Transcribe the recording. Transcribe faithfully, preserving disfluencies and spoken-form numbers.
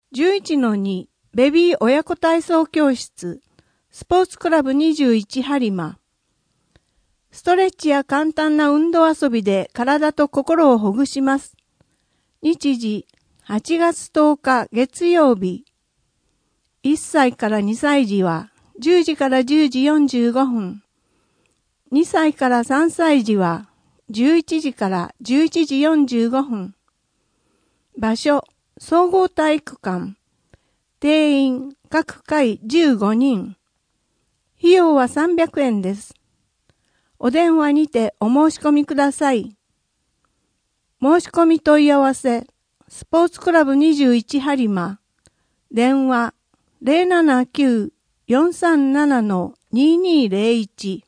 じゅういちのに ベビー親子体操教室スポーツクラブにじゅういち播磨。ストレッチや簡単な運動遊びで体と心をほぐします。日時はちがつとおか月曜日。いっさいからにさい児はじゅうじからじゅうじよんじゅうごふん。にさいからさんさい児はじゅういちじからじゅういちじよんじゅうごふん。場所、総合体育館。定員、各回じゅうごにん。費用はさんびゃくえんです。お電話にてお申し込みください。申し込み問い合わせ、スポーツクラブにじゅういち播磨。電話 ゼロななきゅう よんさんなな にーにーゼロいち